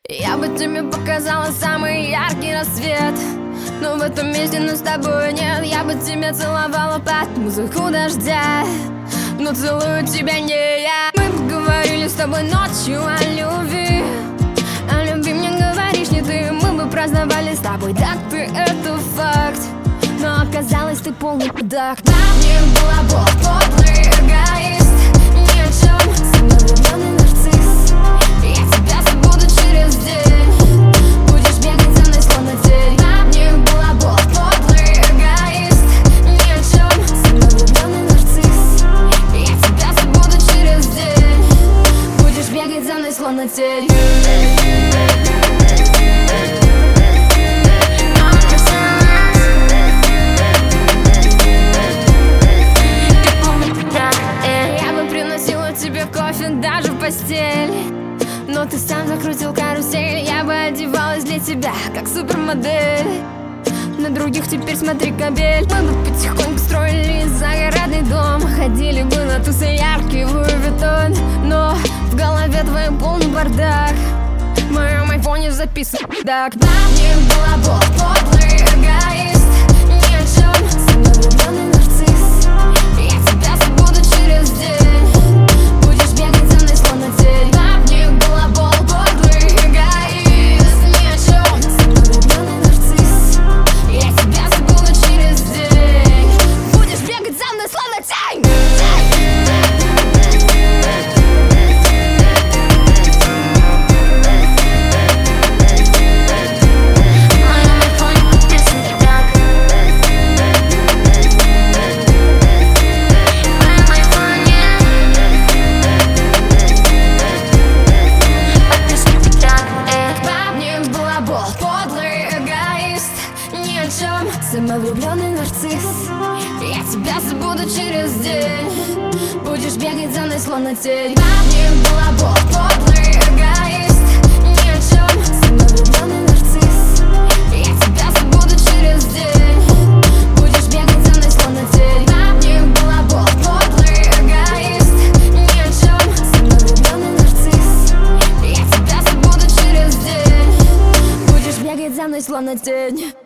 Я бы тебе показала самый яркий рассвет, но в этом месте нас с тобой нет. Я бы тебя целовала под музыку дождя, но целую тебя не я. Мы поговорили с тобой ночью о любви, о любви мне говоришь не ты. Мы бы праздновали с тобой, да ты, это факт, но оказалось ты полный педак. Да, мне была Бог, подлый эгоист, ни о чем, самовлюбленный нарцисс. Я тебя забуду через день, будешь бегать за мной словно тень. Да, мне была Бог, подлый эгоист, ни о чем, самовлюбленный нарцисс. Я тебя забуду через день, будешь бегать за мной словно тень. Кофе даже в постель, но ты сам закрутил карусель. Я бы одевалась для тебя, как супермодель. На других теперь смотри кабель. Мы бы потихоньку строили загородный дом, ходили бы на тусы яркий Луи Виттон. Но в голове твой полный бардак, в моем айфоне записан так. Да, мне была Бог, подлый эгоист, ни о чем, самовлюбленный нарцисс. Я тебя забуду через день, самовлюбленный нарцисс. Я тебя забуду через день, будешь бегать за мной словно тень. Да, мне была Бог, подлый эгоист, ни о чем, самовлюбленный нарцисс. Я тебя забуду через день, будешь бегать за мной словно тень. Да, мне была Бог, подлый эгоист, ни о чем, самовлюбленный нарцисс. Я тебя забуду через день, будешь бегать за мной словно тень.